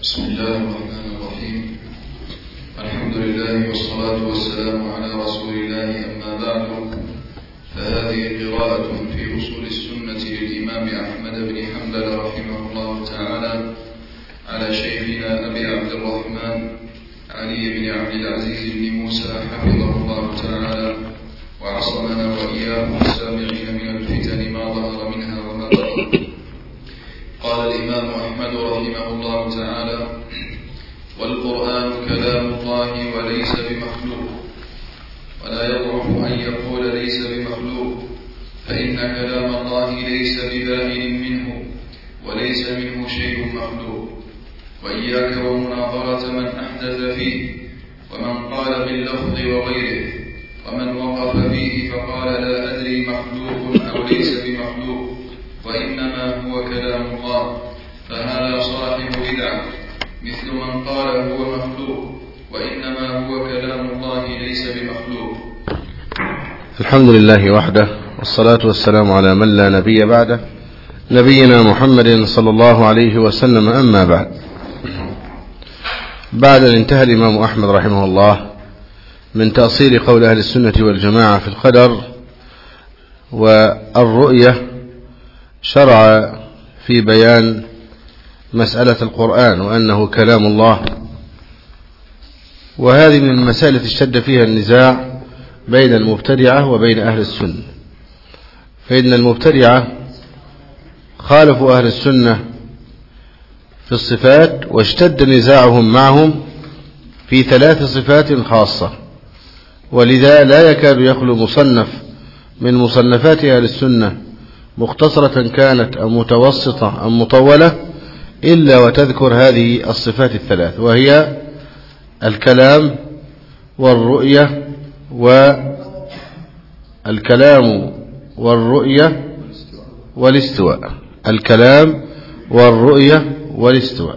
بسم الله الرحمن الرحيم. الحمد لله والصلاة والسلام على رسول الله، أما بعد، فهذه قراءة في أصول السنة للإمام أحمد بن حنبل رحمه الله تعالى على شيخنا أبي عبد الرحمن علي بن عبد العزيز بن موسى حفظه الله تعالى وعصمنا وإياه السامعين من الفتن ما ظهر منها وما بطن. قال الإمام أحمد رحمه الله تعالى: والقرآن كلام الله وليس بمخلوق، ولا يضعف أن يقول ليس بمخلوق، فإن كلام الله ليس ببائن منه وليس منه شيء مخلوق. وإياك ومناظرة من أحدث فيه، ومن قال باللفظ وغيره، ومن وقف فيه فقال لا أدري مخلوق أو ليس بمخلوق، وإنما هو كلام الله، فهذا صاحب بدعة، مثل من قال هو مخلوق، وإنما هو كلام الله ليس بمخلوق. الحمد لله وحده، والصلاة والسلام على من لا نبي بعده، نبينا محمد صلى الله عليه وسلم. أما بعد أن انتهى الإمام أحمد رحمه الله من تأصيل قول أهل السنة والجماعة في القدر والرؤية، شرع في بيان مسألة القرآن وأنه كلام الله، وهذه من المسائل التي اشتد فيها النزاع بين المبتدعة وبين أهل السنة، فإن المبتدعة خالفوا أهل السنة في الصفات، واشتد نزاعهم معهم في 3 صفات خاصة، ولذا لا يكاد يخلو مصنف من مصنفات أهل السنة، مختصرة كانت أو متوسطة أو مطولة، إلا وتذكر هذه الصفات ال3، وهي الكلام والرؤية والاستواء. الكلام والرؤية والاستواء.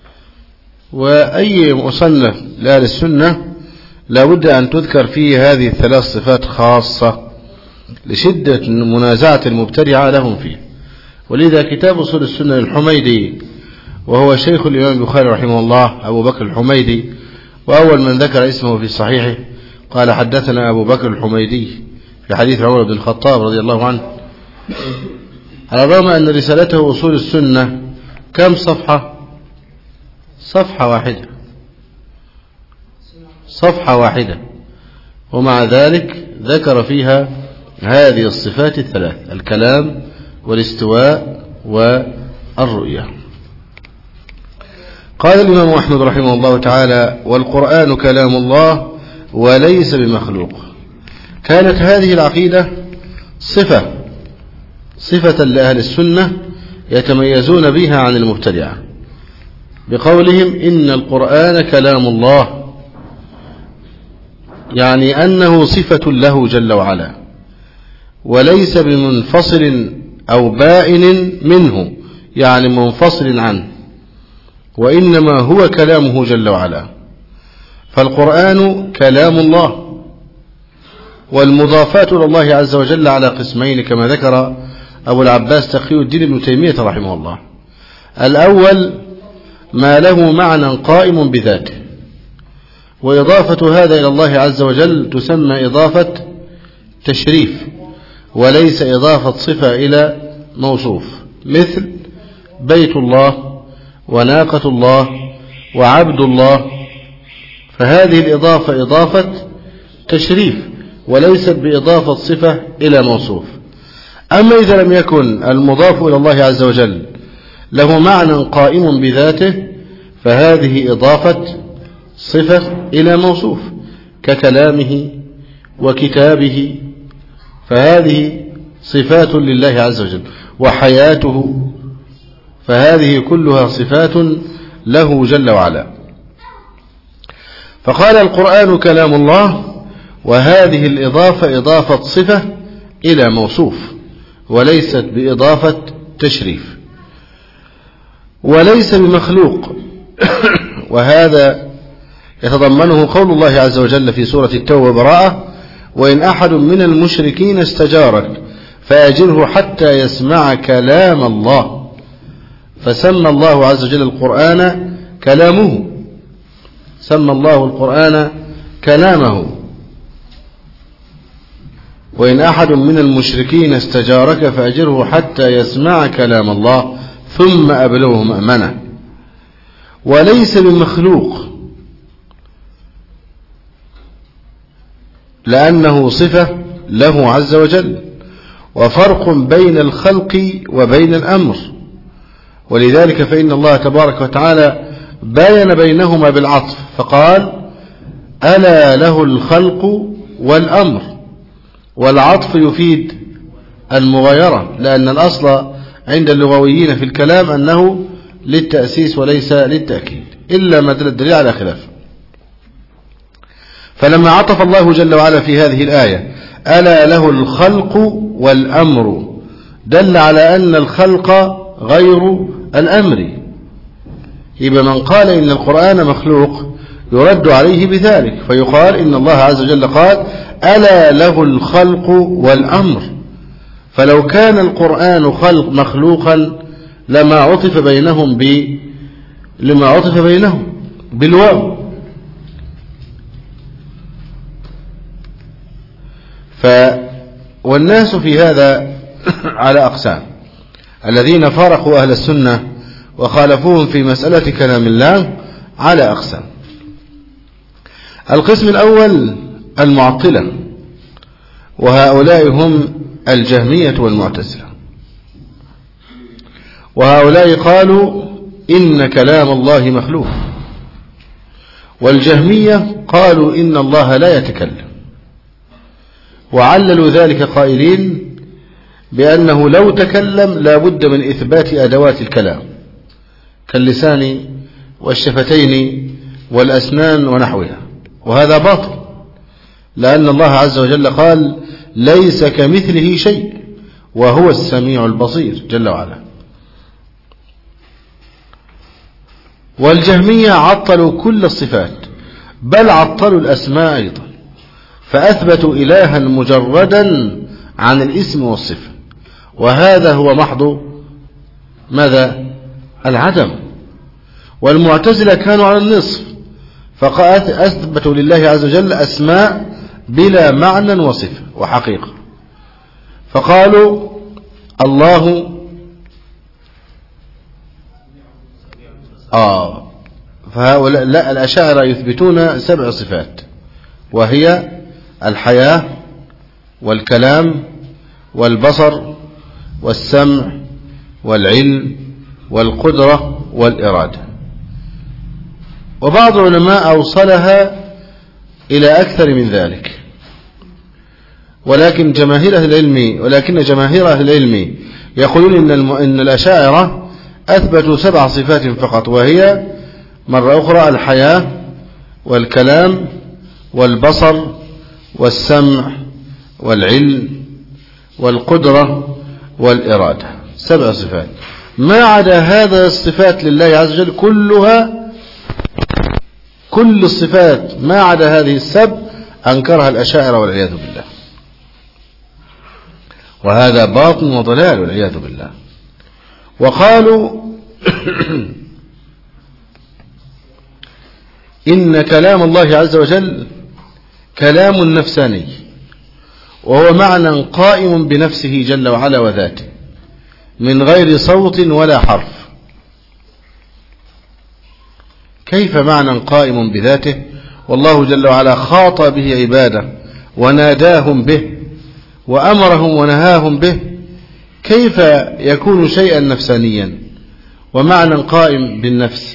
وأي مصنف لأهل السنة لا بد أن تذكر فيه هذه ال3 صفات خاصة لشدة منازعة المبتدعة لهم فيه. ولذا كتاب أصول السنة للحميدي، وهو شيخ الإمام البخاري رحمه الله، أبو بكر الحميدي، وأول من ذكر اسمه في صحيحه قال: حدثنا أبو بكر الحميدي، في حديث عمر بن الخطاب رضي الله عنه، على الرغم أن رسالته أصول السنة كم صفحة؟ صفحة واحدة، ومع ذلك ذكر فيها هذه الصفات ال3: الكلام والاستواء والرؤية. قال الإمام أحمد رحمه الله تعالى: والقرآن كلام الله وليس بمخلوق. كانت هذه العقيدة صفة لأهل السنة يتميزون بها عن المبتدعة، بقولهم إن القرآن كلام الله، يعني أنه صفة له جل وعلا، وليس بمنفصل أو بائن منه، يعني منفصل عنه، وإنما هو كلامه جل وعلا. فالقرآن كلام الله، والمضافات إلى الله عز وجل على قسمين، كما ذكر أبو العباس تقي الدين ابن تيمية رحمه الله. الأول ما له معنى قائم بذاته، وإضافة هذا إلى الله عز وجل تسمى إضافة تشريف، وليس إضافة صفة إلى موصوف، مثل بيت الله وناقة الله وعبد الله، فهذه الإضافة إضافة تشريف وليست بإضافة صفة إلى موصوف. أما إذا لم يكن المضاف إلى الله عز وجل له معنى قائم بذاته، فهذه إضافة صفة إلى موصوف، ككلامه وكتابه، فهذه صفات لله عز وجل، وحياته، فهذه كلها صفات له جل وعلا. فقال: القرآن كلام الله، وهذه الإضافة إضافة صفة إلى موصوف، وليست بإضافة تشريف، وليس بمخلوق. وهذا يتضمنه قول الله عز وجل في سورة التوبة: براءة، وإن أحد من المشركين استجارك فأجره حتى يسمع كلام الله. فسمى الله عز وجل القرآن كلامه، سمى الله القرآن كلامه. وإن أحد من المشركين استجارك فأجره حتى يسمع كلام الله ثم أبلغه مأمنه. وليس بمخلوق لأنه صفة له عز وجل، وفرق بين الخلق وبين الأمر، ولذلك فإن الله تبارك وتعالى باين بينهما بالعطف فقال ألا له الخلق والأمر، والعطف يفيد المغايرة، لأن الأصل عند اللغويين في الكلام أنه للتأسيس وليس للتأكيد إلا ما دل الدليل على خلافه. فلما عطف الله جل وعلا في هذه الآية ألا له الخلق والأمر دل على أن الخلق غير الأمر. يبقى من قال إن القرآن مخلوق يرد عليه بذلك، فيقال إن الله عز وجل قال ألا له الخلق والأمر، فلو كان القرآن خلق مخلوقا لما عطف بينهم بالواو. والناس في هذا على أقسام: الذين فارقوا أهل السنة وخالفوهم في مسألة كلام الله على أقسام. القسم الأول المعطلة، وهؤلاء هم الجهمية والمعتزلة، وهؤلاء قالوا إن كلام الله مخلوق، والجهمية قالوا إن الله لا يتكلم، وعللوا ذلك قائلين بأنه لو تكلم لا بد من إثبات أدوات الكلام كاللسان والشفتين والأسنان ونحوها، وهذا باطل، لأن الله عز وجل قال ليس كمثله شيء وهو السميع البصير جل وعلا. والجهمية عطلوا كل الصفات، بل عطلوا الأسماء أيضا، فأثبتوا إلها مجردا عن الاسم والصفة، وهذا هو محض ماذا؟ العدم. والمعتزلة كانوا على النصف، فأثبتوا لله عز وجل أسماء بلا معنى وصفة وحقيقة، فقالوا الله فهؤلاء لا، الأشاعرة يثبتون 7 صفات، وهي الحياة والكلام والبصر والسمع والعلم والقدرة والإرادة. وبعض العلماء أوصلها إلى أكثر من ذلك، ولكن جماهير أهل العلم يقولون إن الأشاعرة أثبتوا 7 صفات فقط، وهي مرة أخرى الحياة والكلام والبصر والسمع والعلم والقدرة والإرادة، 7 صفات. ما عدا هذا الصفات لله عز وجل كل الصفات ما عدا هذه ال7 أنكرها الأشاعرة والعياذ بالله، وهذا باطل وضلال والعياذ بالله. وقالوا إن كلام الله عز وجل كلام نفساني، وهو معنى قائم بنفسه جل وعلا وذاته من غير صوت ولا حرف. كيف معنى قائم بذاته والله جل وعلا خاطب به عباده وناداهم به وأمرهم ونهاهم به؟ كيف يكون شيئا نفسانيا ومعنى قائم بالنفس؟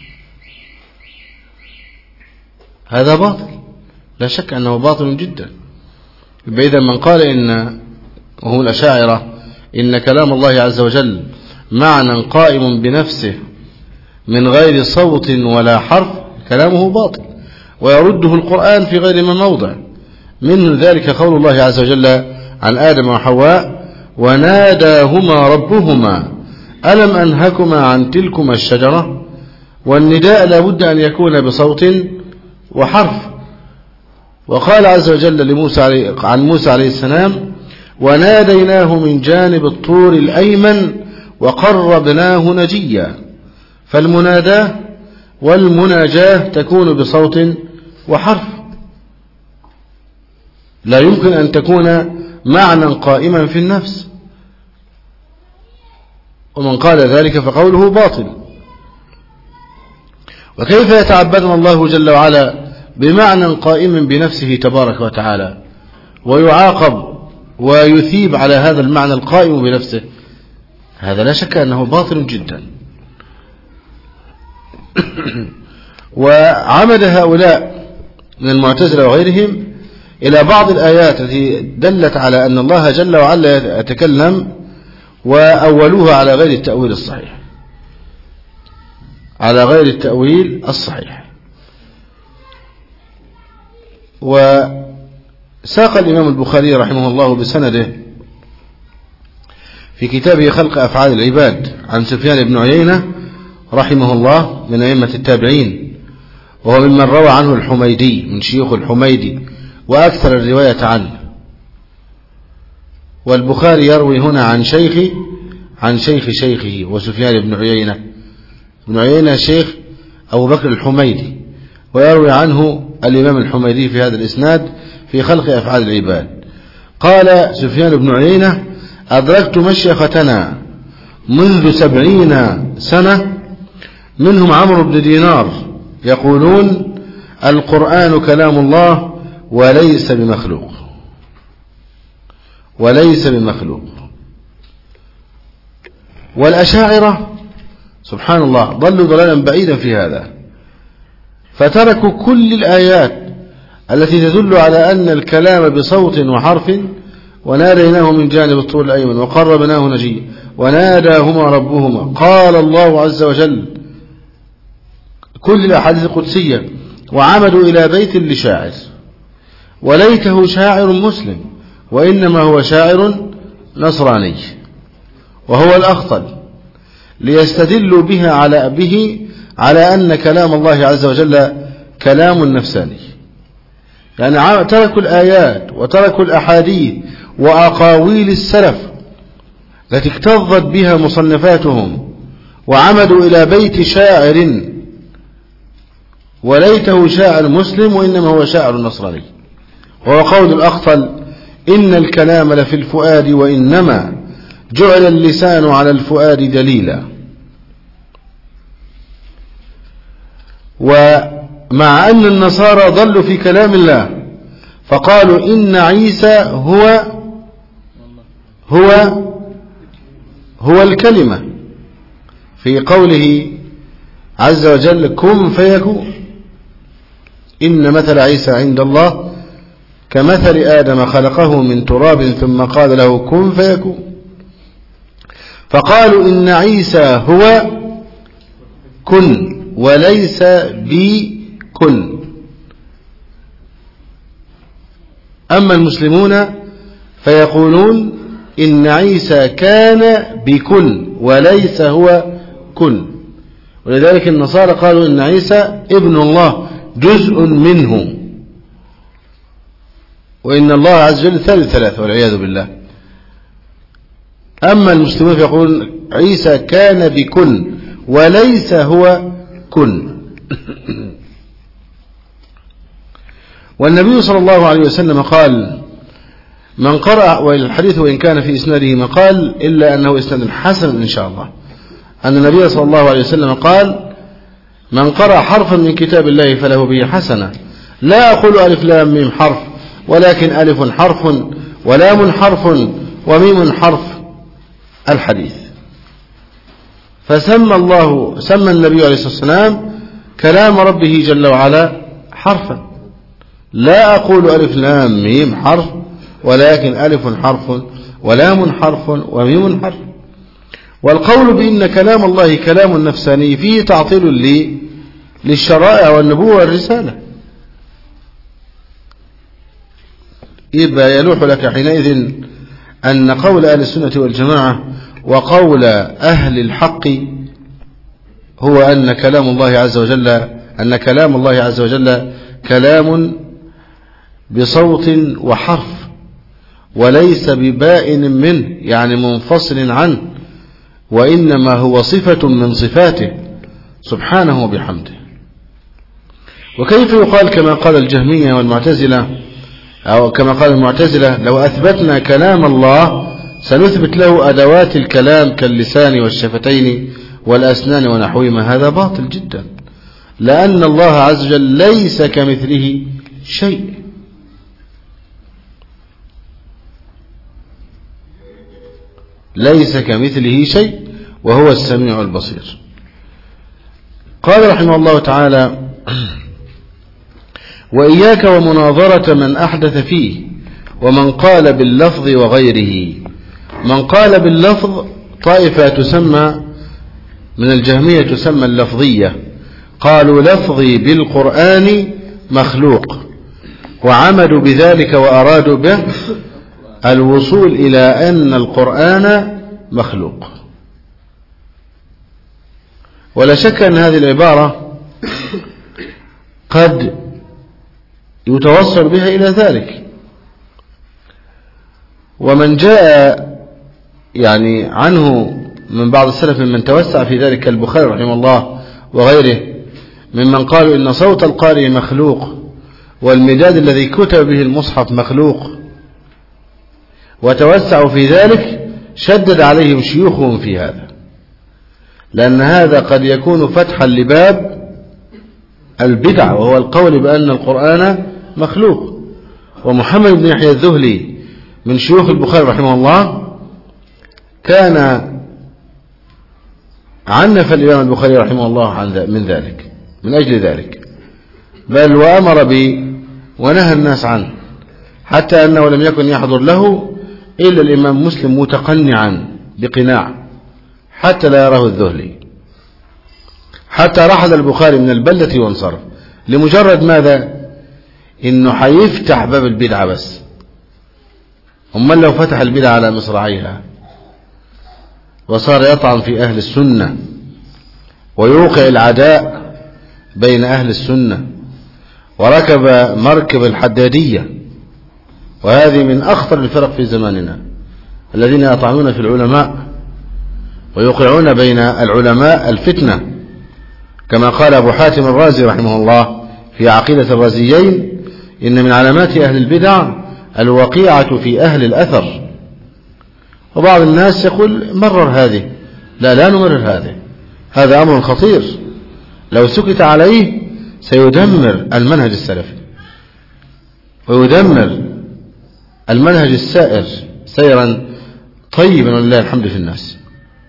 هذا باطل، لا شك أنه باطل جدا. إذا من قال وهم الأشاعرة إن كلام الله عز وجل معنى قائم بنفسه من غير صوت ولا حرف، كلامه باطل، ويرده القرآن في غير ما موضع. من ذلك قول الله عز وجل عن آدم وحواء وناداهما ربهما ألم أنهكما عن تلكما الشجرة. والنداء لا بد أن يكون بصوت وحرف. وقال عز وجل عن موسى عليه السلام وناديناه من جانب الطور الأيمن وقربناه نجيا. فالمناداة والمناجاة تكون بصوت وحرف، لا يمكن أن تكون معنى قائما في النفس، ومن قال ذلك فقوله باطل. وكيف يتعبدنا الله جل وعلا بمعنى قائم بنفسه تبارك وتعالى ويعاقب ويثيب على هذا المعنى القائم بنفسه؟ هذا لا شك أنه باطل جدا. وعمد هؤلاء من المعتزلة وغيرهم إلى بعض الآيات التي دلت على أن الله جل وعلا يتكلم، وأولوها على غير التأويل الصحيح، على غير التأويل الصحيح. وساق الإمام البخاري رحمه الله بسنده في كتابه خلق أفعال العباد عن سفيان بن عيينة رحمه الله من أئمة التابعين، وهو ممن روى عنه الحميدي من شيوخ الحميدي وأكثر الرواية عنه. والبخاري يروي هنا عن شيخ شيخه وسفيان بن عيينة. ابن عيينة شيخ أبو بكر الحميدي، ويروي عنه الإمام الحميدي في هذا الإسناد في خلق أفعال العباد. قال سفيان بن عيينة: أدركت مشيختنا منذ 70 سنة منهم عمرو بن دينار يقولون القرآن كلام الله وليس بمخلوق، وليس بمخلوق. والأشاعرة سبحان الله ضلوا ضلالا بعيدا في هذا، فتركوا كل الآيات التي تدل على أن الكلام بصوت وحرف، وناديناه من جانب الطور الأيمن وقربناه نجيا وناداهما ربهما قال الله عز وجل، كل الأحاديث القدسية، وعمدوا إلى بيت لشاعر، وليته شاعر مسلم وإنما هو شاعر نصراني، وهو الأخطل، ليستدلوا به على أن كلام الله عز وجل كلام نفساني. يعني تركوا الآيات وتركوا الأحاديث وأقاويل السلف التي اكتظت بها مصنفاتهم، وعمدوا إلى بيت شاعر وليته شاعر مسلم وإنما هو شاعر نصراني. وهو قول الأخطل: إن الكلام لفي الفؤاد وإنما جعل اللسان على الفؤاد دليلا. ومع أن النصارى ضلوا في كلام الله فقالوا إن عيسى هو الكلمة في قوله عز وجل كن فيكون، إن مثل عيسى عند الله كمثل آدم خلقه من تراب ثم قال له كن فيكون. فقالوا إن عيسى هو كن وليس بكن. أما المسلمون فيقولون إن عيسى كان بكن وليس هو كن. ولذلك النصارى قالوا إن عيسى ابن الله جزء منه، وإن الله عز وجل ثالث والعياذ بالله. أما المسلمون فيقولون عيسى كان بكن وليس هو كن. والنبي صلى الله عليه وسلم قال: من قرأ، والحديث وإن كان في إسناده مقال إلا أنه إسناد حسن إن شاء الله، أن النبي صلى الله عليه وسلم قال: من قرأ حرفا من كتاب الله فله به حسنة. لا أقول ألف لام ميم حرف، ولكن ألف حرف ولام حرف وميم حرف، الحديث. فسمى النبي عليه الصلاة والسلام كلام ربه جل وعلا حرفا. لا أقول ألف لام ميم حرف، ولكن ألف حرف ولام حرف وميم حرف. والقول بأن كلام الله كلام نفساني فيه تعطيل للشرائع والنبوة والرسالة. يبقى يلوح لك حينئذ أن قول أهل السنة والجماعة وقول أهل الحق هو أن كلام الله عز وجل كلام بصوت وحرف، وليس ببائن منه يعني منفصل عنه، وإنما هو صفة من صفاته سبحانه وبحمده. وكيف يقال كما قال الجهمية والمعتزلة أو كما قال المعتزلة لو أثبتنا كلام الله سنثبت له أدوات الكلام كاللسان والشفتين والأسنان ونحوهما؟ هذا باطل جدا، لأن الله عز وجل ليس كمثله شيء. ليس كمثله شيء وهو السميع البصير. قال رحمه الله تعالى: وإياك ومناظرة من أحدث فيه ومن قال باللفظ وغيره. من قال باللفظ طائفة تسمى من الجهمية تسمى اللفظية، قالوا لفظي بالقرآن مخلوق، وعمدوا بذلك وأرادوا به الوصول إلى أن القرآن مخلوق. ولا شك أن هذه العبارة قد يتوصل بها إلى ذلك. ومن جاء يعني عنه من بعض السلف ممن توسع في ذلك كالبخاري رحمه الله وغيره ممن قالوا إن صوت القارئ مخلوق والمداد الذي كتب به المصحف مخلوق، وتوسعوا في ذلك، شدد عليهم شيوخهم في هذا، لأن هذا قد يكون فتحا لباب البدع، وهو القول بأن القرآن مخلوق. ومحمد بن يحيى الذهلي من شيوخ البخاري رحمه الله كان عنف الإمام البخاري رحمه الله من ذلك، من أجل ذلك، بل وأمر به ونهى الناس عنه، حتى أنه لم يكن يحضر له إلا الإمام مسلم متقنعا بقناع حتى لا يراه الذهلي، حتى رحل البخاري من البلدة وانصرف، لمجرد ماذا؟ إنه حيفتح باب البدعة بس. أمال لو فتح البدعة على مصراعيها وصار يطعن في أهل السنة ويوقع العداء بين أهل السنة، وركب مركب الحدادية، وهذه من أخطر الفرق في زماننا، الذين يطعنون في العلماء ويوقعون بين العلماء الفتنة، كما قال أبو حاتم الرازي رحمه الله في عقيدة الرازيين: إن من علامات أهل البدع الوقيعة في أهل الأثر. وبعض الناس يقول مرر هذه، لا نمرر هذه، هذا أمر خطير لو سكت عليه سيدمر المنهج السلفي ويدمر المنهج السائر سيرا طيبا ولله الحمد في الناس.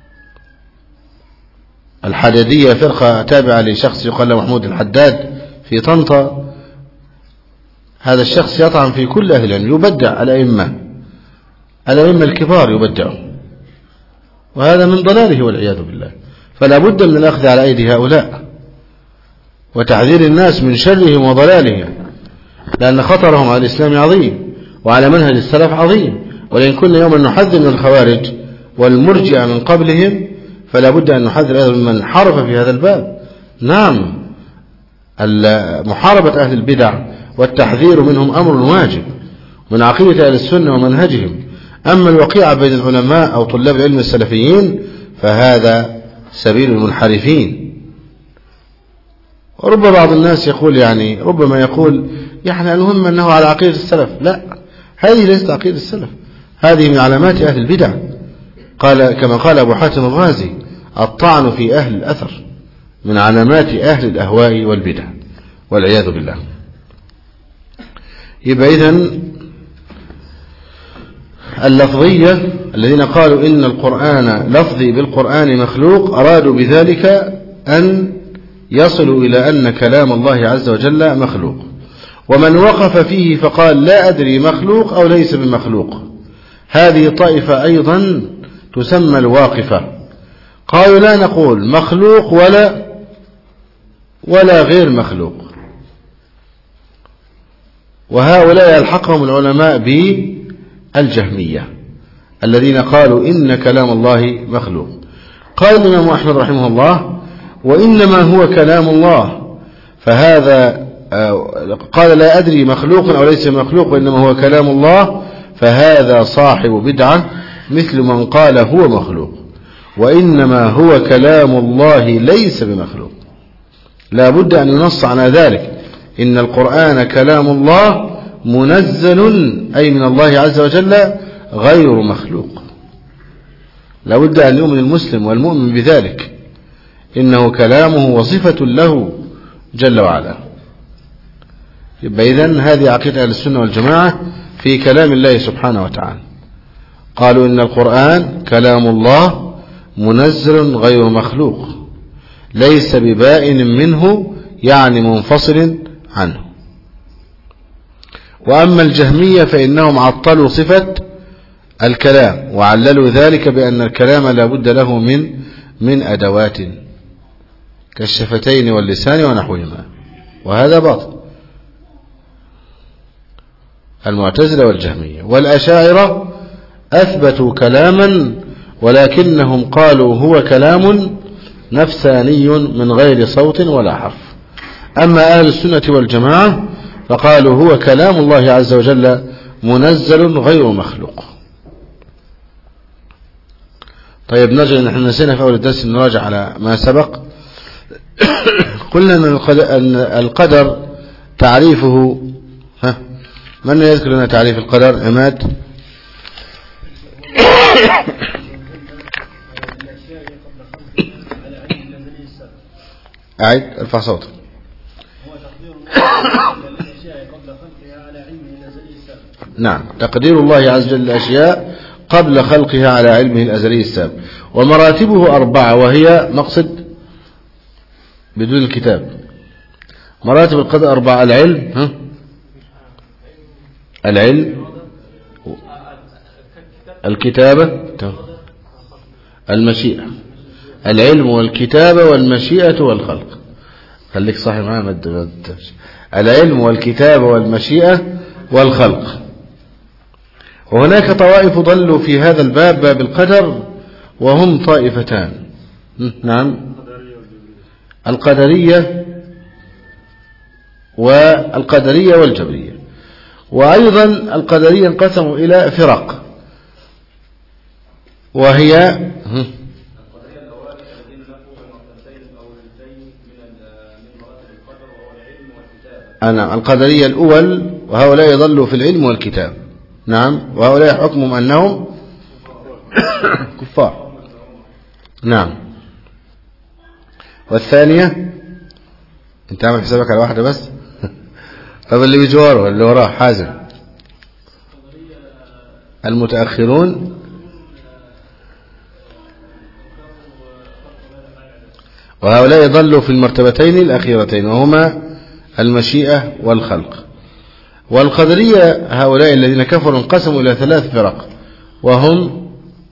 الحدادية فرقة تابعة لشخص يقال له محمود الحداد في طنطا. هذا الشخص يطعن في كل أهل العلم، يبدع الأئمة الكبار يبدعوا، وهذا من ضلاله والعياذ بالله. فلا بد من الأخذ على أيدي هؤلاء وتحذير الناس من شرهم وضلالهم، لأن خطرهم على الإسلام عظيم وعلى منهج السلف عظيم. ولئن كنا يوما نحذر من الخوارج والمرجئة من قبلهم، فلا بد أن نحذر أيضا من حرف في هذا الباب. نعم، محاربة أهل البدع والتحذير منهم أمر واجب من عقيدة أهل السنة ومنهجهم. أما الوقيعة بين العلماء أو طلاب العلم السلفيين فهذا سبيل المنحرفين. ورب بعض الناس يقول ربما يقول المهم أنه على عقيدة السلف. لا، هذه ليست عقيدة السلف، هذه من علامات أهل البدع. كما قال أبو حاتم الرازي: الطعن في أهل الأثر من علامات أهل الأهواء والبدع والعياذ بالله. يبقى إذن اللفظية الذين قالوا إن القرآن لفظي بالقرآن مخلوق أرادوا بذلك أن يصلوا إلى أن كلام الله عز وجل مخلوق. ومن وقف فيه فقال لا أدري مخلوق أو ليس بمخلوق، هذه طائفة أيضا تسمى الواقفة. قالوا لا نقول مخلوق ولا غير مخلوق. وهؤلاء يلحقهم العلماء بالجهمية الذين قالوا إن كلام الله مخلوق. قال الإمام أحمد رحمه الله: وإنما هو كلام الله، فهذا قال لا أدري مخلوق أو ليس مخلوق وإنما هو كلام الله، فهذا صاحب بدعة مثل من قال هو مخلوق، وإنما هو كلام الله ليس بمخلوق. لا بد أن ينص على ذلك، إن القرآن كلام الله منزل أي من الله عز وجل غير مخلوق. لابد أن يؤمن المسلم والمؤمن بذلك، إنه كلامه وصفة له جل وعلا. يبقى إذن هذه عقيدة أهل السنة والجماعة في كلام الله سبحانه وتعالى. قالوا إن القرآن كلام الله منزل غير مخلوق ليس ببائن منه يعني منفصل عنه. وأما الجهمية فإنهم عطلوا صفة الكلام وعللوا ذلك بأن الكلام لا بد له من أدوات كالشفتين واللسان ونحوهما، وهذا باطل. المعتزلة والجهمية. والأشاعرة أثبتوا كلاما ولكنهم قالوا هو كلام نفساني من غير صوت ولا حرف. أما أهل السنة والجماعة فقالوا هو كلام الله عز وجل منزل غير مخلوق. طيب نرجع، نحن نسينا في أول الدرس نراجع على ما سبق. قلنا أن القدر تعريفه، من يذكر لنا تعريف القدر؟ عماد. أعد، ارفع صوتك. نعم، تقدير الله عز وجل الأشياء قبل خلقها على علمه الأزلي السابق. ومراتبه 4، وهي مقصد بدون الكتاب. مراتب القدر 4: العلم، العلم، الكتابة، المشيئة. العلم والكتابة والمشيئة والخلق. خليك صاحي معايا. العلم والكتابة والمشيئة والخلق. وهناك طوائف ضلوا في هذا الباب، باب القدر، وهم طائفتان. نعم، القدرية والجبرية. وأيضا القدرية انقسموا إلى فرق، وهي القدرية الأول، وهؤلاء يضلوا في العلم والكتاب. نعم، وهؤلاء حكمهم أنهم كفار. نعم. والثانية، انت عامل حسابك على واحدة بس؟ طب اللي بيجواره اللي وراه حازم. المتأخرون وهؤلاء يضلوا في المرتبتين الأخيرتين، وهما المشيئة والخلق. والقدرية هؤلاء الذين كفروا انقسموا إلى 3 فرق، وهم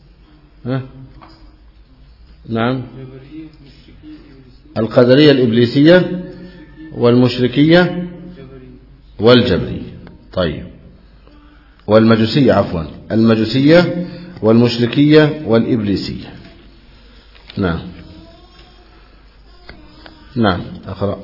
نعم، القدرية الإبليسية والمشركية والجبرية. طيب، والمجوسية، عفوا، المجوسية والمشركية والإبليسية. نعم. نعم، أقرأ.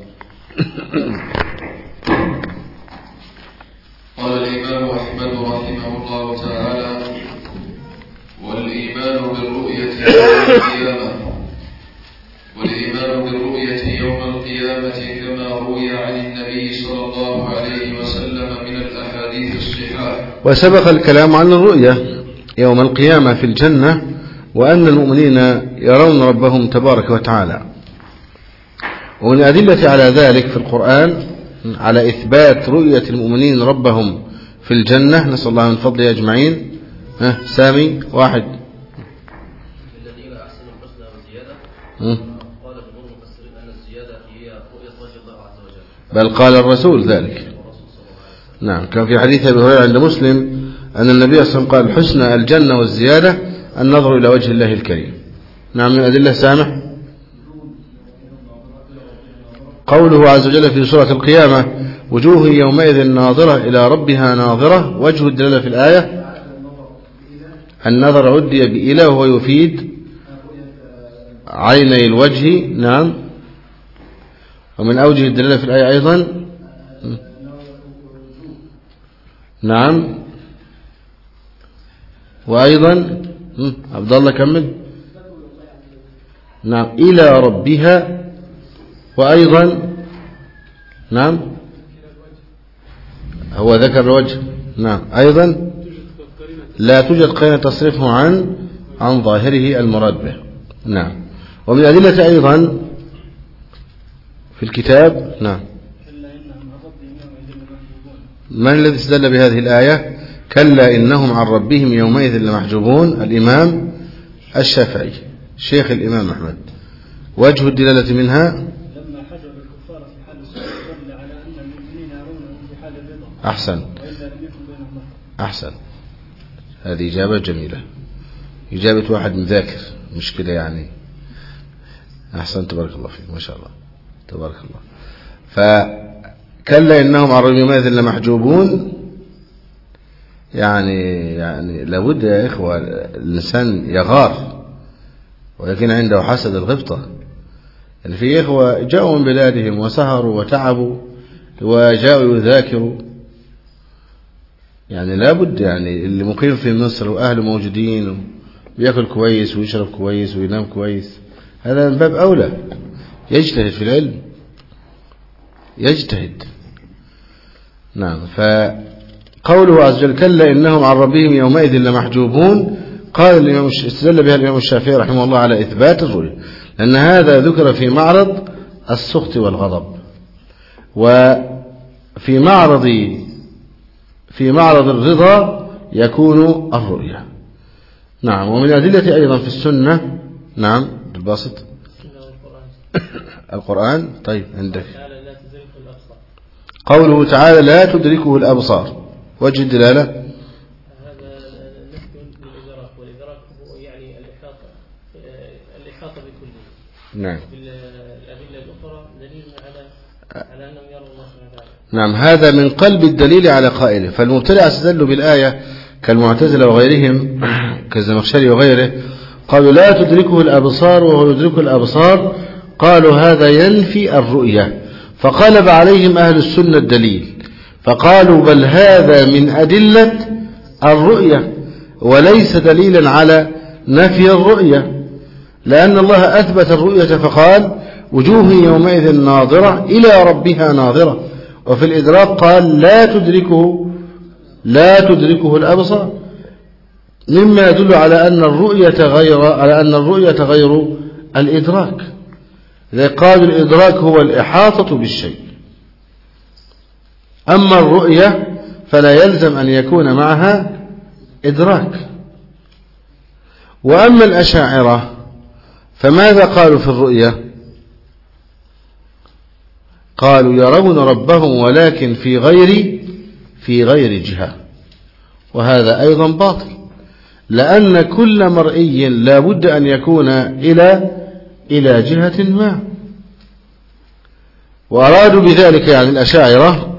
قال الإمام أحمد رحمه الله تعالى: والإيمان بالرؤية يوم القيامة، والإيمان بالرؤية يوم القيامة كما روي عن النبي صلى الله عليه وسلم من الأحاديث الصحاح. وسبق الكلام عن الرؤية يوم القيامة في الجنة، وأن المؤمنين يرون ربهم تبارك وتعالى. ومن الأدلة على ذلك في القرآن على إثبات رؤية المؤمنين ربهم في الجنة، نسأل الله من فضله أجمعين. سامي واحد. الذين أحسنوا الحسنى وزيادة. قال جمهور المفسرين أن الزيادة هي رؤية وجه الله عز وجل، بل قال الرسول ذلك. نعم، كان في حديث أبي هريرة عند مسلم أن النبي صلى الله عليه وسلم قال: الحسنى الجنة والزيادة النظر إلى وجه الله الكريم. نعم، من الأدلة سامح قوله عز وجل في سورة القيامة: وجوه يومئذ ناظرة إلى ربها ناظرة. وجه الدلالة في الآية النظر عدي بإله، وهو يفيد عيني الوجه. نعم. ومن أوجه الدلالة في الآية أيضا نعم، وأيضا عبد الله كمل. نعم، إلى ربها، وأيضا نعم هو ذكر الوجه. نعم. أيضا لا توجد قرينة تصرفه عن ظاهره المراد به. نعم. ومن أدلة أيضا في الكتاب. نعم. من الذي استدل بهذه الآية؟ كلا إنهم عن ربهم يومئذ لمحجوبون. الإمام الشافعي شيخ الإمام أحمد. وجه الدلالة منها لما حجب الكفار في حال السوء دل على أن المؤمنين يرونهم في حال الرضا. أحسن. وإذا لم يكن بينهم أحسن. هذه إجابة جميلة، إجابة واحد مذاكر، مش كده يعني. أحسن، تبارك الله فيك، ما شاء الله، تبارك الله. فكلا إنهم عن ربهم يومئذ لمحجوبون، يعني لابد يا إخوة الإنسان يغار ولكن عنده حسد الغبطة. يعني في إخوة جاءوا من بلادهم وسهروا وتعبوا وجاءوا يذاكروا، يعني لابد يعني اللي مقيم في مصر وأهله موجودين ويأكل كويس ويشرب كويس وينام كويس، هذا من باب أولى يجتهد في العلم، يجتهد. نعم. فقوله عز وجل كلا إنهم عن ربهم يومئذ لمحجوبون، قال الإمام استدل بها الإمام الشافعي رحمه الله على إثبات الرؤية، لأن هذا ذكر في معرض السخط والغضب، وفي معرض الرضا يكون الرؤية. نعم. ومن أدلة أيضا في السنة. نعم الباسط القرآن. طيب عندك قوله تعالى لا تدركه الأبصار، وجه الدلالة هذا نفي للإدراك، والإدراك هو يعني الإحاطة بكله. نعم. الأدلة الأخرى دليل على أنهم يروا الله سبحانه وتعالى. نعم. هذا من قلب الدليل على قائله. فالمبتدع استدلوا بالآية كالمعتزلة وغيرهم كالزمخشري وغيره، قالوا لا تدركه الأبصار وهو يدرك الأبصار، قالوا هذا ينفي الرؤية، فقلب عليهم أهل السنة الدليل فقالوا بل هذا من أدلة الرؤية وليس دليلا على نفي الرؤية، لأن الله أثبت الرؤية فقال وجوه يومئذ ناظرة إلى ربها ناظرة، وفي الإدراك قال لا تدركه الأبصار، مما يدل على أن الرؤية غير الإدراك. إذا قال الإدراك هو الإحاطة بالشيء، أما الرؤية فلا يلزم أن يكون معها إدراك. وأما الأشاعرة فماذا قالوا في الرؤية؟ قالوا يرون ربهم ولكن في غير جهة، وهذا أيضا باطل، لأن كل مرئي لا بد أن يكون إلى جهة ما. وأرادوا بذلك يعني الأشاعرة،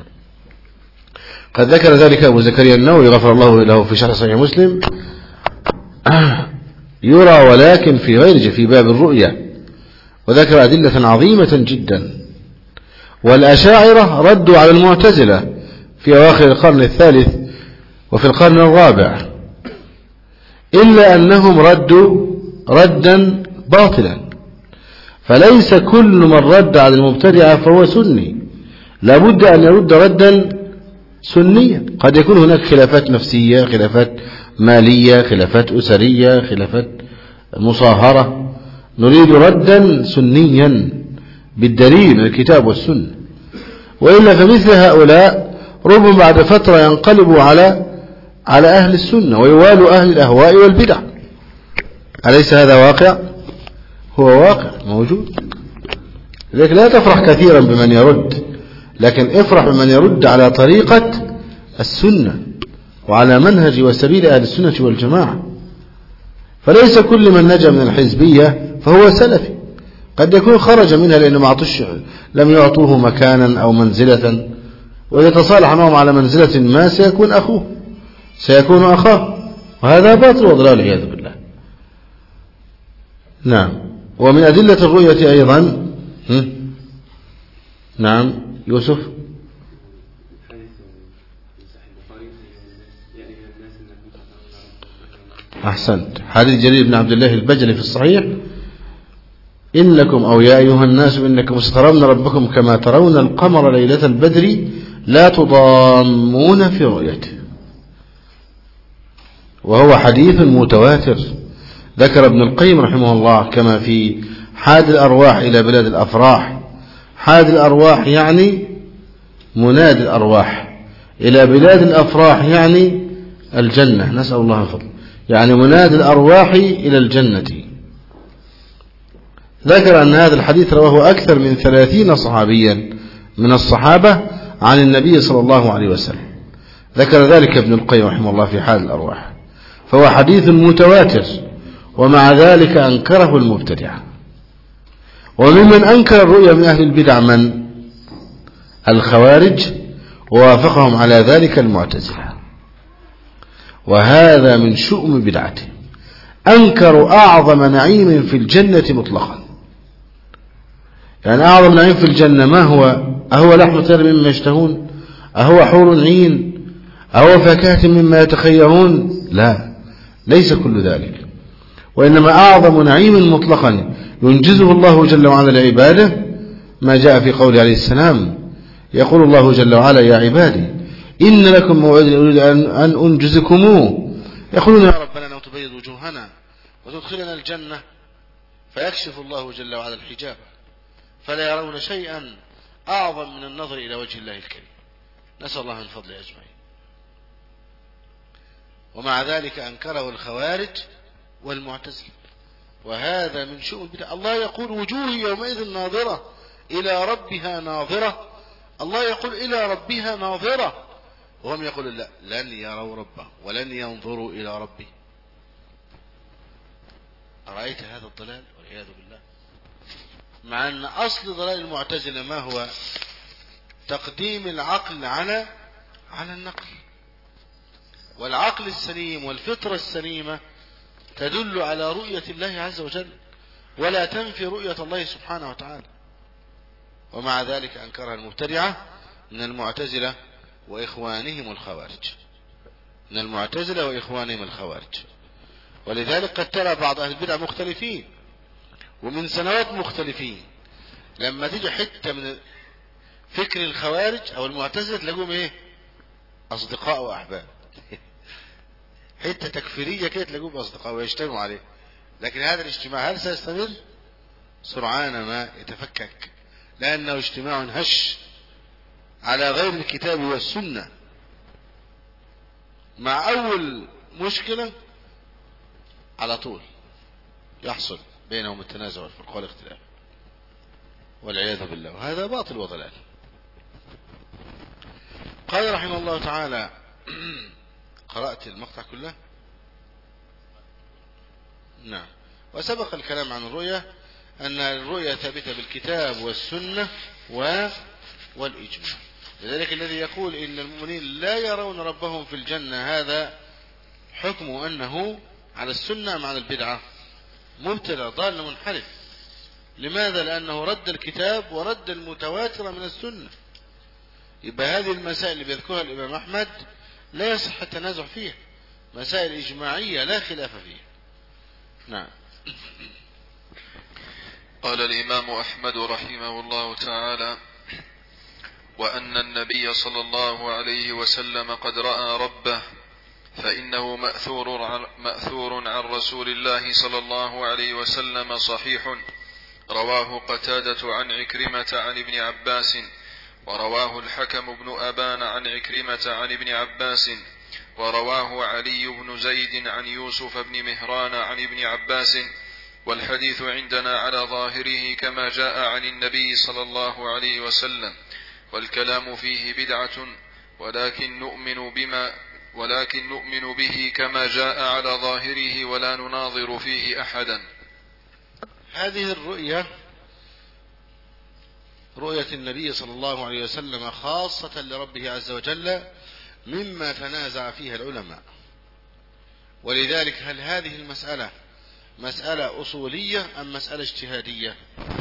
قد ذكر ذلك أبو زكريا النووي غفر الله له في شرح صحيح مسلم، يرى ولكن في غير جهة في باب الرؤية، وذكر أدلة عظيمة جدا. والأشاعرة ردوا على المعتزلة في أواخر القرن الثالث وفي القرن الرابع، إلا أنهم ردوا ردا باطلا. فليس كل من رد على المبتدعة فهو سني، لابد أن يرد ردا سنيا. قد يكون هناك خلافات نفسية، خلافات مالية، خلافات أسرية، خلافات مصاهرة، نريد ردا سنيا بالدليل من الكتاب والسنة، وإلا فمثل هؤلاء ربما بعد فترة ينقلبوا على أهل السنة ويوالوا أهل الأهواء والبدع. أليس هذا واقع؟ هو واقع موجود. لذلك لا تفرح كثيرا بمن يرد، لكن افرح بمن يرد على طريقة السنة وعلى منهج وسبيل أهل السنة والجماعة. فليس كل من نجا من الحزبية فهو سلفي، قد يكون خرج منها لأنه لم يعطوه مكانا أو منزلة، وإذا تصالح معهم على منزلة ما سيكون أخاه، وهذا باطل وضلال والعياذ بالله. نعم. ومن أدلة الرؤية أيضا. نعم يوسف. أحسنت. حديث جرير بن عبد الله البجلي في الصحيح إنكم أو يا أيها الناس إنكم سترون ربكم كما ترون القمر ليلة البدر لا تضامون في رؤيته. وهو حديث متواتر. ذكر ابن القيم رحمه الله كما في حاد الأرواح إلى بلاد الأفراح. حاد الأرواح يعني مناد الأرواح، إلى بلاد الأفراح يعني الجنة، نسأل الله الفضل، يعني مناد الأرواح إلى الجنة. ذكر أن هذا الحديث رواه أكثر من 30 صحابيا من الصحابة عن النبي صلى الله عليه وسلم. ذكر ذلك ابن القيم رحمه الله في حال الأرواح. فهو حديث متواتر، ومع ذلك أنكره المبتدعة. وممن أنكر الرؤيا من أهل البدع من؟ الخوارج، ووافقهم على ذلك المعتزلة. وهذا من شؤم بدعته. أنكروا أعظم نعيم في الجنة مطلقا. يعني أعظم نعيم في الجنة ما هو؟ أهو لحم طير مما يشتهون؟ أهو حور عين؟ أهو فاكهة مما يتخيرون؟ لا، ليس كل ذلك. وإنما أعظم نعيم مطلقا ينجزه الله جل وعلا لعباده ما جاء في قوله عليه السلام. يقول الله جل وعلا: يا عبادي إن لكم موعدا أريد أن أنجزكموه. يقولون: يا ربنا لو تبيض وجوهنا وتدخلنا الجنة. فيكشف الله جل وعلا الحجاب فلا يرون شيئا أعظم من النظر إلى وجه الله الكريم. نسأل الله من فضله أجمعين. ومع ذلك أنكره الخوارج والمعتزلة. وهذا من شؤم البدع. الله يقول: وجوه يومئذ ناظرة إلى ربها ناظرة. الله يقول: إلى ربها ناظرة، وهم يقولون: لا، لن يروا ربه ولن ينظروا إلى ربه. أرأيت هذا الضلال والعياذ بالله. مع أن أصل ضلال المعتزلة ما هو؟ تقديم العقل على النقل. والعقل السليم والفطرة السليمة تدل على رؤية الله عز وجل، ولا تنفي رؤية الله سبحانه وتعالى. ومع ذلك أنكرها المبتدعة من المعتزلة وإخوانهم الخوارج. من المعتزلة وإخوانهم الخوارج. ولذلك قد ترى بعض أهل البدع مختلفين ومن سنوات مختلفين. لما تيجي حتة من فكر الخوارج أو المعتزلة تلاقوهم إيه؟ أصدقاء وأحباب. حتة تكفيرية كده تلاقوهم أصدقاء ويجتمعوا عليه. لكن هذا الاجتماع هل سيستمر؟ سرعان ما يتفكك، لأنه اجتماع هش على غير الكتاب والسنة. مع أول مشكلة على طول يحصل بينهم التنازع والفرق والاختلاف والعياذ بالله. وهذا باطل وضلال. قال رحمه الله تعالى: قرأت المقطع كله؟ نعم. وسبق الكلام عن الرؤية أن الرؤية ثابتة بالكتاب والسنة والإجماع. لذلك الذي يقول إن المؤمنين لا يرون ربهم في الجنة هذا حكمه أنه على السنة مع البدعة، مبتدع ضال منحرف. لماذا؟ لأنه رد الكتاب ورد المتواتر من السنة. يبقى هذه المسائل اللي بيذكرها الإمام أحمد لا يصح التنازع فيها، مسائل إجماعية لا خلاف فيها. نعم. قال الإمام أحمد رحمه الله تعالى: وأن النبي صلى الله عليه وسلم قد رأى ربه، فإنه مأثور عن رسول الله صلى الله عليه وسلم صحيح، رواه قتادة عن عكرمة عن ابن عباس، ورواه الحكم بن أبان عن عكرمة عن ابن عباس، ورواه علي بن زيد عن يوسف بن مهران عن ابن عباس. والحديث عندنا على ظاهره كما جاء عن النبي صلى الله عليه وسلم، والكلام فيه بدعة، ولكن نؤمن به كما جاء على ظاهره ولا نناظر فيه أحدا. هذه الرؤية رؤية النبي صلى الله عليه وسلم خاصة لربه عز وجل مما تنازع فيها العلماء. ولذلك هل هذه المسألة مسألة أصولية أم مسألة اجتهادية؟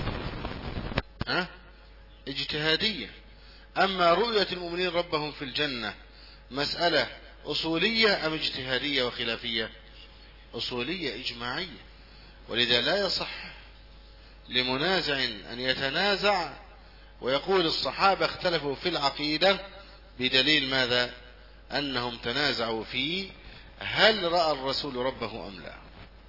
اجتهادية. أما رؤية المؤمنين ربهم في الجنة مسألة أصولية أم اجتهادية وخلافية؟ أصولية إجماعية. ولذا لا يصح لمنازع أن يتنازع ويقول الصحابة اختلفوا في العقيدة بدليل ماذا؟ أنهم تنازعوا فيه هل رأى الرسول ربه أم لا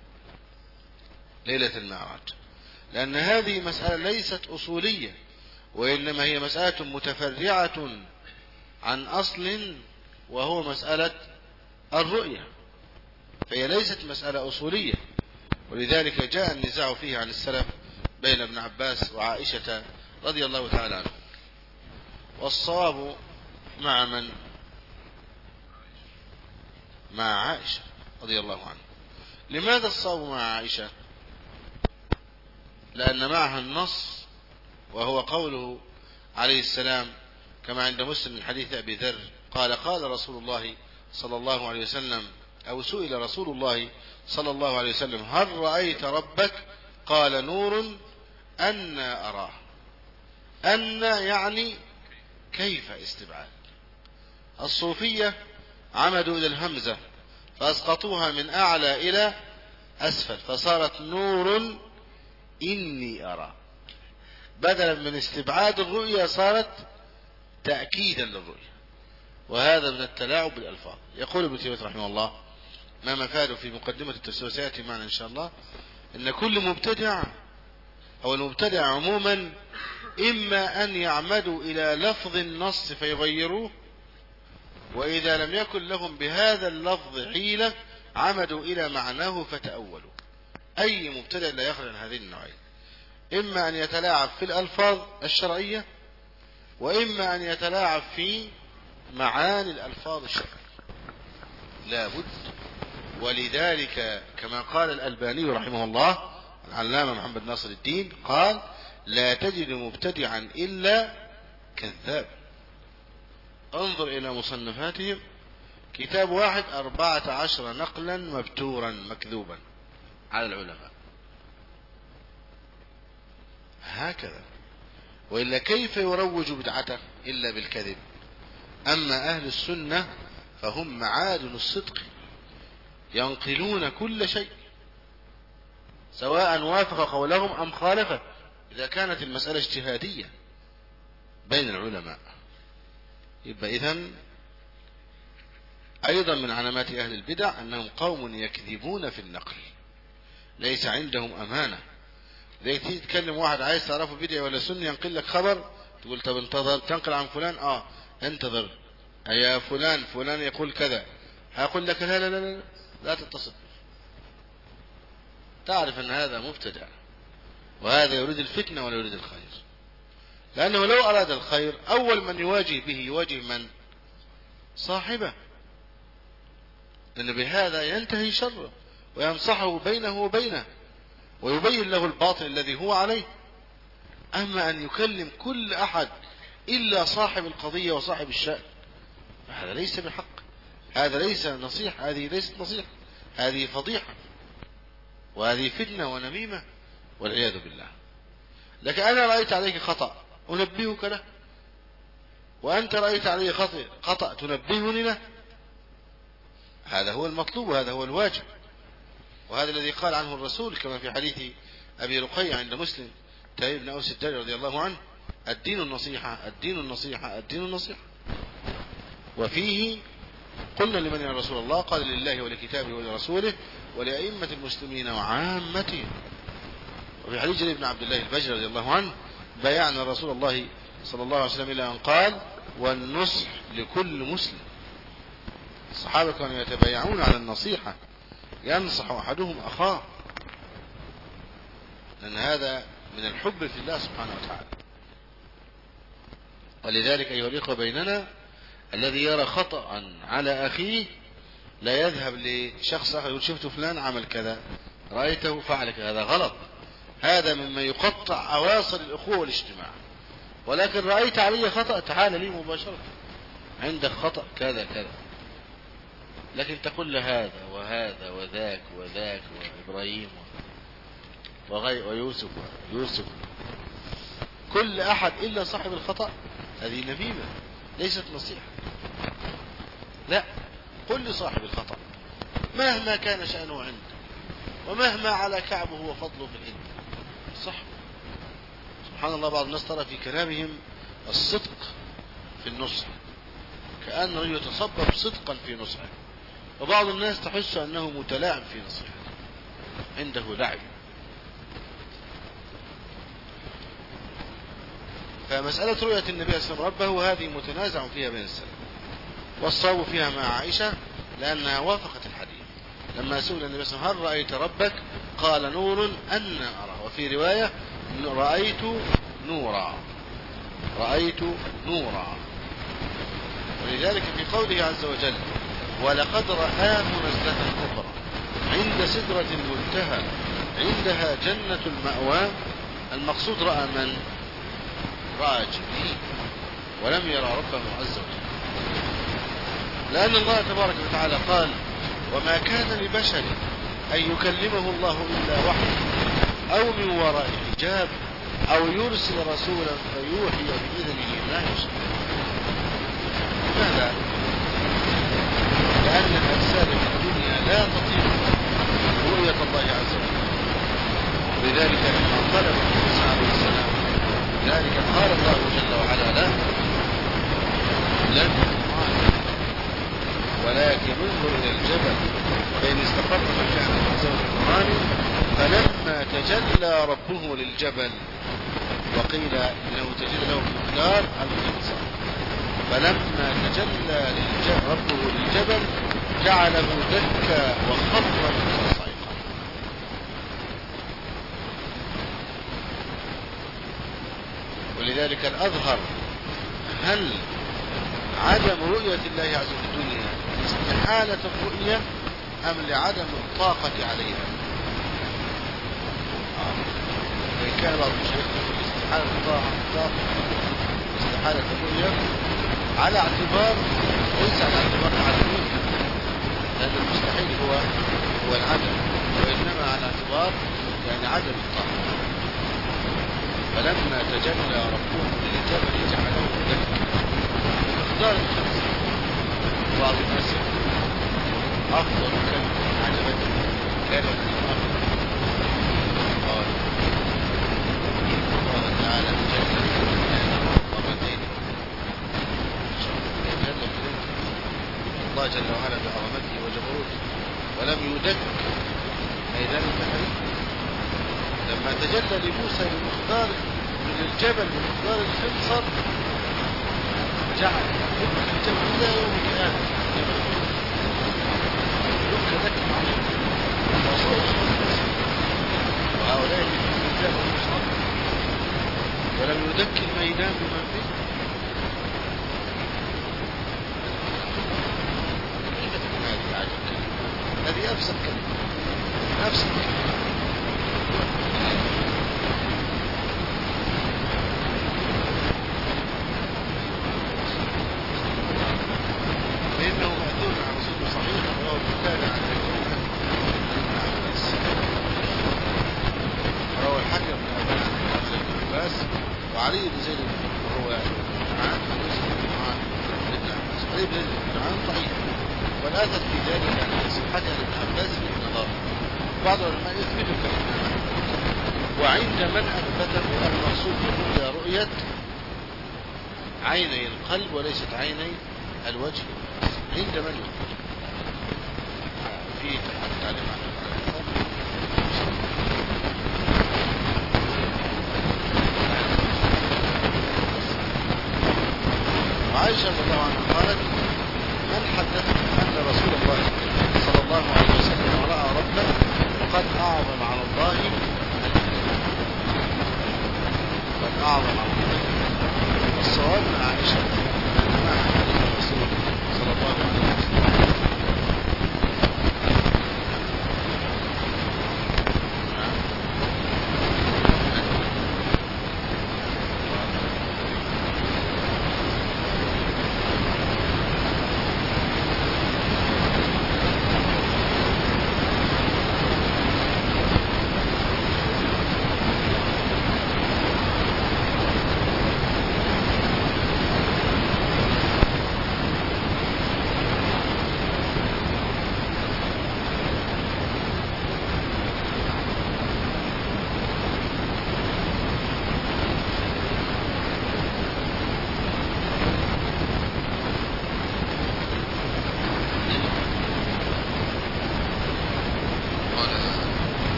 ليلة المعراج، لأن هذه مسألة ليست أصولية، وإنما هي مسألة متفرعة عن أصل وهو مسألة الرؤية، فهي ليست مسألة أصولية. ولذلك جاء النزاع فيه عن السلف بين ابن عباس وعائشة رضي الله تعالى عنه، والصواب مع من؟ مع عائشة رضي الله عنها. لماذا الصواب مع عائشة؟ لأن معها النص، وهو قوله عليه السلام كما عند مسلم من حديث أبي ذر قال قال رسول الله صلى الله عليه وسلم، أو سئل رسول الله صلى الله عليه وسلم هل رأيت ربك؟ قال نور أنا أراه. أن يعني كيف استبعاد. الصوفية عمدوا إلى الهمزة فأسقطوها من أعلى إلى أسفل فصارت نور إني أرى، بدلا من استبعاد الرؤية صارت تأكيدا للرؤية، وهذا من التلاعب بالألفاظ. يقول ابن تيمية رحمه الله ما مفاده في مقدمة التفسير سيأتي معنا إن شاء الله، إن كل مبتدع أو المبتدع عموما إما أن يعمدوا إلى لفظ النص فيغيروه، وإذا لم يكن لهم بهذا اللفظ حيلة عمدوا إلى معناه فتأولوا. أي مبتدع لا يخرج عن هذه النوعين، إما أن يتلاعب في الألفاظ الشرعية، وإما أن يتلاعب في معاني الألفاظ الشرعية، لا بد. ولذلك كما قال الألباني رحمه الله العلامة محمد ناصر الدين قال لا تجد مبتدعا إلا كذاب. انظر إلى مصنفاتهم، كتاب واحد 14 نقلا مبتورا مكذوبا على العلماء، هكذا. وإلا كيف يروج بدعته إلا بالكذب؟ أما أهل السنة فهم معادن الصدق، ينقلون كل شيء سواء وافق قولهم أم خالفه، إذا كانت المسألة اجتهادية بين العلماء. يبقى إذن أيضا من علامات أهل البدع أنهم قوم يكذبون في النقل، ليس عندهم أمانة. زي تيجي تكلم واحد عايز تعرفه بدعي ولا سني ينقل لك خبر، تقول طب انتظر، تنقل عن فلان انتظر يا فلان فلان يقول كذا، هيقول لك لا لا لا لا, لا تتصل، تعرف أن هذا مبتدع، وهذا يريد الفتنة ولا يريد الخير. لأنه لو أراد الخير أول من يواجه به يواجه من؟ صاحبه، لأن بهذا ينتهي شره وينصحه بينه وبينه ويبين له الباطل الذي هو عليه. أما أن يكلم كل أحد إلا صاحب القضية وصاحب الشأن، هذا ليس بحق، هذا ليس نصيحة، هذه ليست نصيحة، هذه فضيحة، وهذه فتنة ونميمة والعياذ بالله. لكن أنا رأيت عليك خطأ أنبهك له، وأنت رأيت علي خطأ تنبهني له، هذا هو المطلوب وهذا هو الواجب، وهذا الذي قال عنه الرسول كما في حديث أبي رقية عند مسلم تهيب بن أوس الداري رضي الله عنه الدين النصيحة الدين النصيحة الدين النصيحة. وفيه قلنا لمن يا رسول الله؟ قال لله ولكتابه ولرسوله ولأئمة المسلمين وعامتهم. وفي حديث جرير بن عبد الله البجلي رضي الله عنه بايعنا رسول الله صلى الله عليه وسلم إلى أن قال والنصح لكل مسلم. الصحابة كانوا يتبايعون على النصيحة، ينصح أحدهم أخاه، لأن هذا من الحب في الله سبحانه وتعالى. ولذلك أيها الإخوة بيننا الذي يرى خطأ على أخيه لا يذهب لشخص آخر يقول شفت فلان عمل كذا، رأيته فعل كذا، هذا غلط، هذا مما يقطع أواصر الأخوة والاجتماع. ولكن رأيت علي خطأ تعال لي مباشرة، عندك خطأ كذا كذا، لكن تقول له هذا وهذا وذاك وذاك وإبراهيم ويوسف كل أحد إلا صاحب الخطأ، هذه نميمة ليست نصيحة. لا، قل لصاحب الخطأ مهما كان شأنه عنده ومهما على كعبه وفضله في العلم صح. سبحان الله، بعض الناس ترى في كلامهم الصدق في النصح، كأن رجل يتصبب صدقا في نصحه. وبعض الناس تحس أنه متلاعب في نصيحته، عنده لعب. فمسألة رؤية النبي صلى الله عليه وسلم ربه هذه متنازع فيها بين السلف، والصواب فيها مع عائشة لأنها وافقت الحديث. لما سئل النبي صلى الله عليه وسلم هل رأيت ربك؟ قال نور أن أرى، وفي رواية رأيت نورا، رأيت نورا. ولذلك في قوله عز وجل ولقد رآه نزلة أخرى عند سدرة المنتهى عندها جنة المأوى، المقصود رأى من؟ رأى جبريل، ولم يرى ربه عز وجل، لأن الله تبارك وتعالى قال وما كان لبشر أن يكلمه الله إلا وحي أو من وراء حجاب أو يرسل رسولا فيوحي بإذنه ما يشاء. لماذا؟ لأن الأجساد في الدنيا لا تطيق رؤية الله عز وجل. لذلك لما طلب موسى عليه السلام ذلك قال الله جل وعلا لا لن تراني ولكن انظر إلى الجبل فإن استقر مكانه فسوف تراني. فلما تجلى ربه للجبل، وقيل إنه تجلى له بمقدار الإنسان، فلما تجلى ربه للجبل جعله دكا وخر موسى صعقا. ولذلك الأظهر هل عدم رؤية الله عز وجل في الدنيا استحالة الرؤية أم لعدم الطاقة عليها؟ وإن كان بعض المشايخ يقول استحالة الرؤية على اعتبار، ليس على اعتبار العدم، لأن المستحيل هو العدم، وإنما على اعتبار يعني عدم الطاقة. فلما تجلى ربه للجبل جعله دكا بمقدار الخمس. بعض الناس أفضل كلمة عجبت كلمة الأمر قال الله تعالى تجلى مرتين، الله جل وعلا بعظمته وجبروته ولم يدك، أي ذلك حديث. لما تجلى لموسى بمقدار من الجبل بمقدار الخنصر جعل دك الجبل إلى يوم القيامة دك ذكي وهؤلاء الجبل المصاب، ولم يدك الميدان بمن فيه. كيف تكون هذه عجب كلمة؟ هذه أبسط كلمة، أبسط كلمة. لأنه مأثور عن رسول صحيح وهو بالتالي عن ابن عباس، روى الحكم بن عباس وعلي بن زيد وهو عن ابن عباس. علي بن زيد بن عباس ضعيف، والأثر في ذلك عن صحته لابن عباس في النظر. بعض العلماء يثبت كلمة، وعند من أثبته المقصود بالرؤيا رؤية عيني القلب وليست عيني الوجه. عند من يثبت في تعليمات وعائشة رضي الله عنها قالت من حدثك أن رسول الله صلى الله عليه وسلم رأى ربه فقد أعظم على الله قد أعظم على الله. والصواب من عائشة أنها حديث الرسول صلى الله عليه وسلم.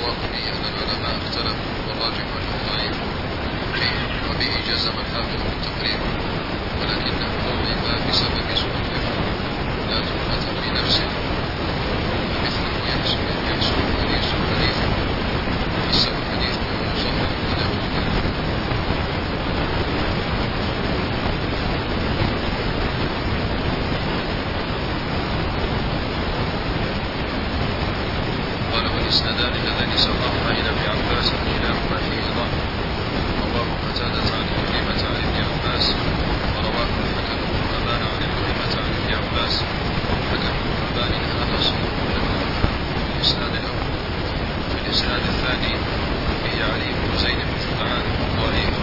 الواقدي أن العلماء اختلفوا والراجح أنه ضعيف فيه، وبه جزم الحافظ بالتقريب، ولكنه ضعف بسبب سوء الحفظ لا تؤمة بنفسه، مثله يحسن حديث يحسن حديث مصنف ولا قال والإسنادان اللذان ساقهما إلى ابن عباس كلاهما فيه ضعف، رواه قتادة عن عكرمة عن ابن عباس، ورواه الحكم بن أبان عن عكرمة عن ابن عباس، والحكم بن أبان هذا صدوق في الإسناد الأول. في الإسناد الثاني به علي بن زيد بن جدعان ضعيف،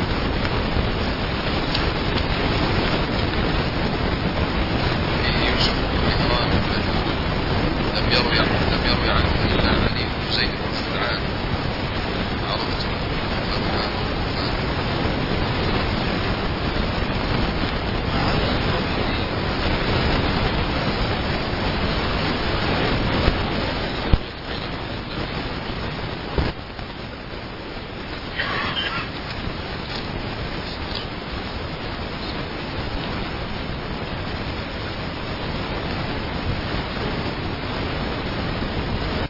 به يوسف بن مهران مجهول، لم يروي عنه إلا علي بن زيد بن جدعان،